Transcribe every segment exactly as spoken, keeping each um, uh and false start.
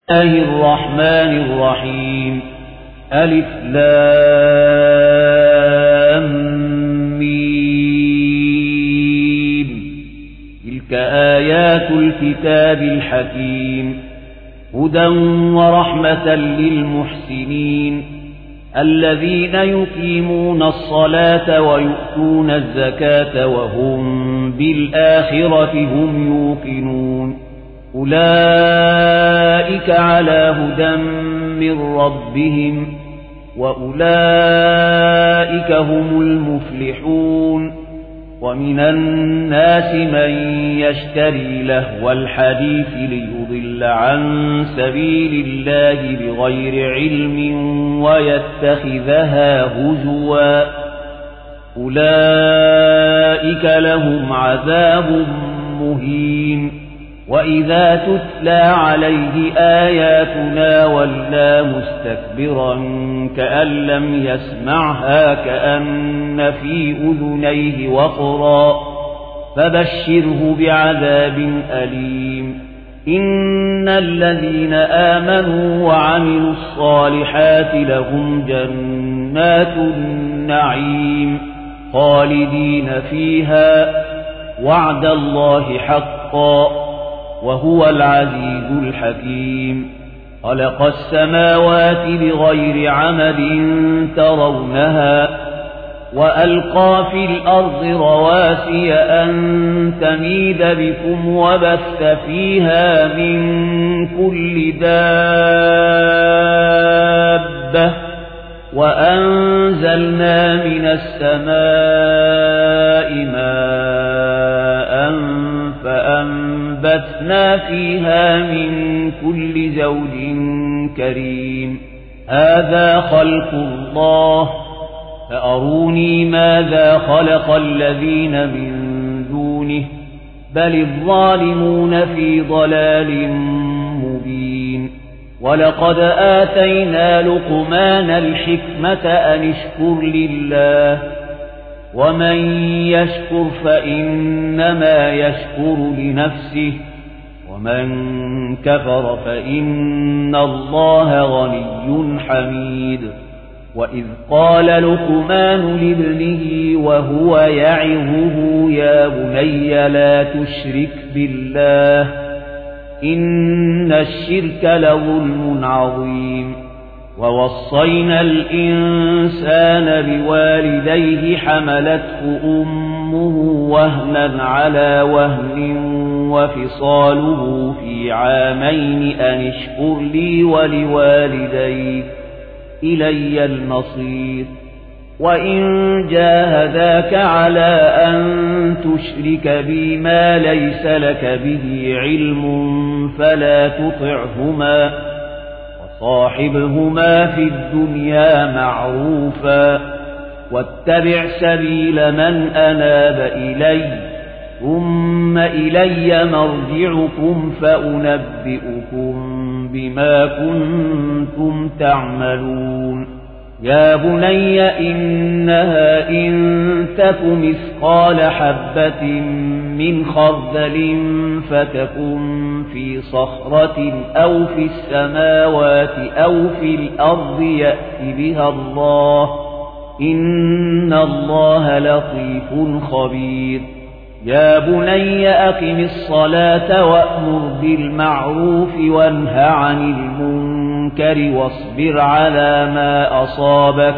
الله الرحمن الرحيم ألف لام ميم تلك آيات الكتاب الحكيم هدى ورحمة للمحسنين الذين يقيمون الصلاة ويؤتون الزكاة وهم بالآخرة هم يوقنون أولئك على هدى من ربهم وأولئك هم المفلحون ومن الناس من يشتري لهو الحديث ليضل عن سبيل الله بغير علم ويتخذها هزوا أولئك لهم عذاب مهين وإذا تتلى عليه آياتنا ولى مستكبرا كأن لم يسمعها كأن في أذنيه وقرا فبشره بعذاب أليم إن الذين آمنوا وعملوا الصالحات لهم جنات النعيم خالدين فيها وعد الله حقا وهو العزيز الحكيم خلق السماوات بغير عمد ترونها وألقى في الأرض رواسي أن تميد بكم وبث فيها من كل دابة وأنزلنا من السماء ماء فأنبتنا فيها من كل زوج كريم هذا خلق الله فأروني ماذا خلق الذين من دونه بل الظالمون في ضلال مبين ولقد آتينا لقمان الحكمة أن اشكر لله ومن يشكر فإنما يشكر لنفسه ومن كفر فإن الله غني حميد وإذ قال لقمان لابنه وهو يعظه يا بني لا تشرك بالله إن الشرك لظلم عظيم ووصينا الإنسان بوالديه حملته أمه وهنا على وهن وفصاله في عامين أن اشكر لي ولوالديك إلي المصير وإن جاهداك على أن تشرك بي ما ليس لك به علم فلا تطعهما وصاحبهما في الدنيا معروفا واتبع سبيل من أناب إلي ثم إلي مرجعكم فأنبئكم بما كنتم تعملون يا بني إنها إن تك مثقال حبة من خردل فتكن في صخرة أو في السماوات أو في الأرض يأت بها الله إن الله لطيف خبير يا بني أقم الصلاة وأمر بالمعروف وانه عن المنكر واصبر على ما أصابك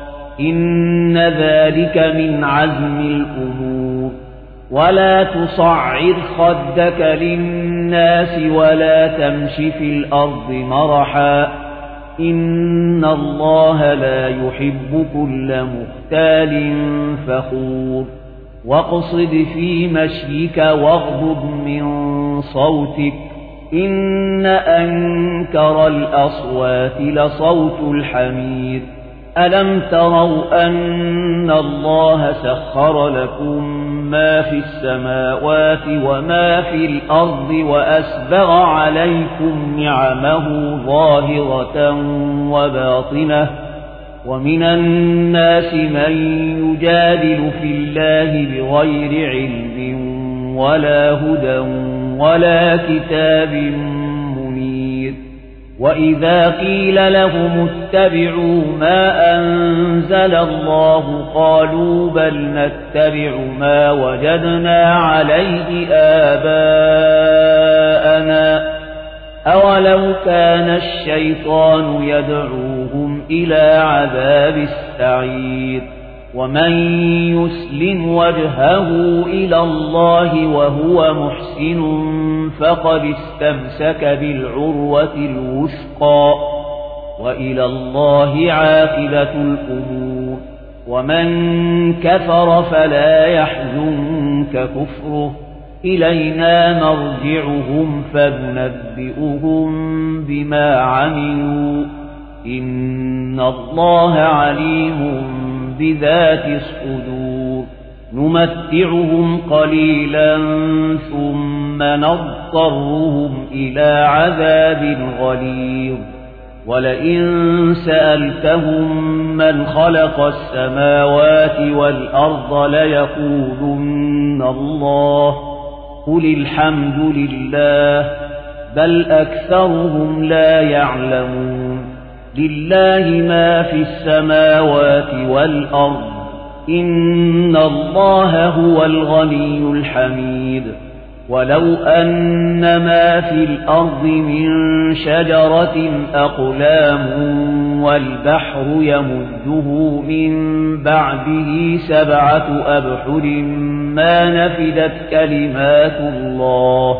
إن ذلك من عزم الأمور ولا تصعر خدك للناس ولا تمش في الأرض مرحا إن الله لا يحب كل مختال فخور واقصد في مشيك واغضض من صوتك إن أنكر الأصوات لصوت الحمير ألم تروا أن الله سخر لكم ما في السماوات وما في الأرض وأسبغ عليكم نعمه ظاهرة وباطنة ومن الناس من يجادل في الله بغير علم ولا هدى ولا كتاب منير وإذا قيل لهم اتبعوا ما أنزل الله قالوا بل نتبع ما وجدنا عليه آباءنا أولو كان الشيطان يدعوهم إلى عذاب السعير ومن يسلم وجهه إلى الله وهو محسن فقد استمسك بالعروة الوثقى وإلى الله عاقبة الأمور ومن كفر فلا يحزنك كفره إلينا مرجعهم فننبئهم بما عملوا إن الله عليم بذات الصدور نمتعهم قليلا ثم نضطرهم إلى عذاب غليظ ولئن سألتهم من خلق السماوات والأرض ليقولن الله قل الحمد لله بل أكثرهم لا يعلمون لله ما في السماوات والأرض إن الله هو الغني الحميد ولو أن ما في الأرض من شجرة أقلام والبحر يمده من بعده سبعة أبحر ما نفدت كلمات الله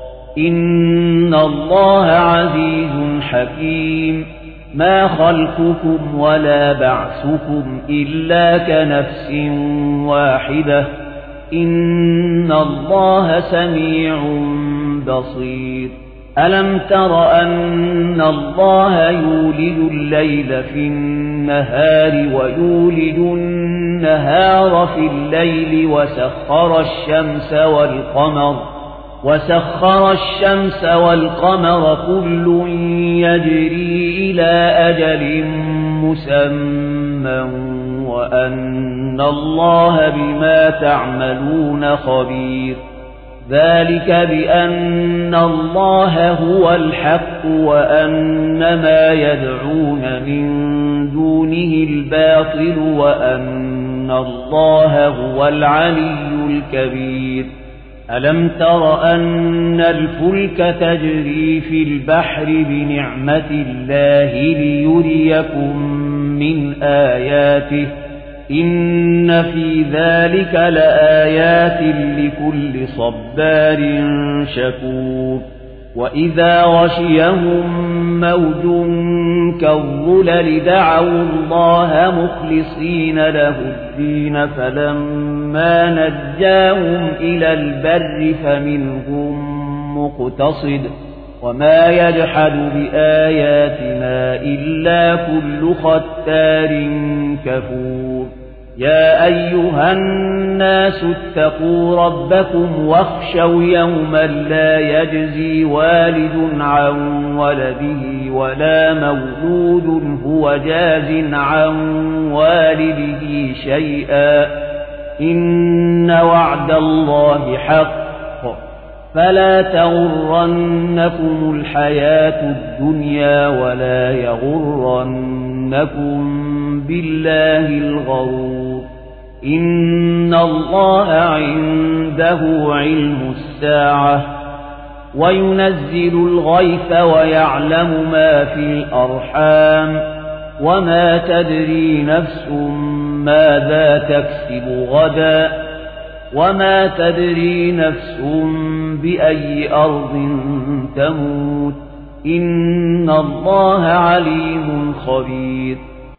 إن الله عزيز حكيم ما خلقكم ولا بعثكم إلا كنفس واحدة إن الله سميع بصير ألم تر أن الله يولد الليل في النهار ويولد النهار في الليل وسخر الشمس والقمر وسخر الشمس والقمر كل يجري إلى أجل مسمى وأن الله بما تعملون خبير ذلك بأن الله هو الحق وأن ما يدعون من دونه الباطل وأن الله هو العلي الكبير ألم تر أن الفلك تجري في البحر بنعمة الله ليريكم من آياته إن في ذلك لآيات لكل صبار شكور وإذا غشيهم موج كالظلل دعوا الله مخلصين له الدين فلما نجاهم إلى البر فمنهم مقتصد وما يجحد بآياتنا إلا كل ختار كفور يا أيها الناس اتقوا ربكم واخشوا يوما لا يجزي والد عن ولده ولا مولود هو جاز عن والده شيئا إن وعد الله حق فلا تغرنكم الحياة الدنيا ولا يغرنكم بالله الغرور إن الله عنده علم الساعة وينزل الغيث ويعلم ما في الأرحام وما تدري نفس ماذا تكسب غدا وما تدري نفس بأي أرض تموت إن الله عليم خبير